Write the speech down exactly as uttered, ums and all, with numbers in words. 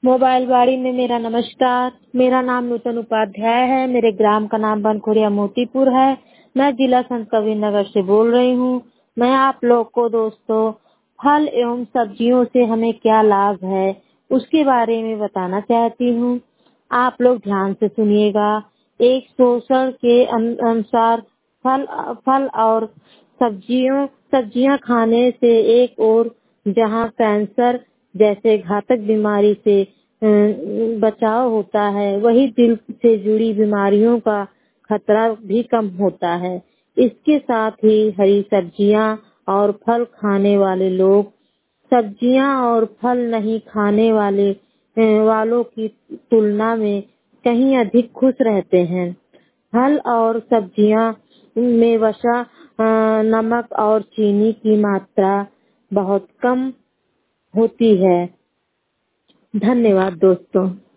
Mobile वाड़ी में मेरा नमस्कार। मेरा नाम नूतन उपाध्याय है। मेरे ग्राम का नाम बनखोरिया मोतीपुर है। मैं जिला संत कबीर नगर से बोल रही हूँ। मैं आप लोग को दोस्तों फल एवं सब्जियों से हमें क्या लाभ है उसके बारे में बताना चाहती हूँ। आप लोग ध्यान से सुनिएगा। एक शोषण के अन- अनुसार फल फल और सब्जियों सब्जियां खाने से एक और जहां कैंसर जैसे घातक बीमारी से अ, बचाव होता है, वही दिल से जुड़ी बीमारियों का खतरा भी कम होता है। इसके साथ ही हरी सब्जियां और फल खाने वाले लोग सब्जियां और फल नहीं खाने वाले अ, वालों की तुलना में कहीं अधिक खुश रहते हैं। फल और सब्जियां में वसा, अ, नमक और चीनी की मात्रा बहुत कम होती है। धन्यवाद दोस्तों।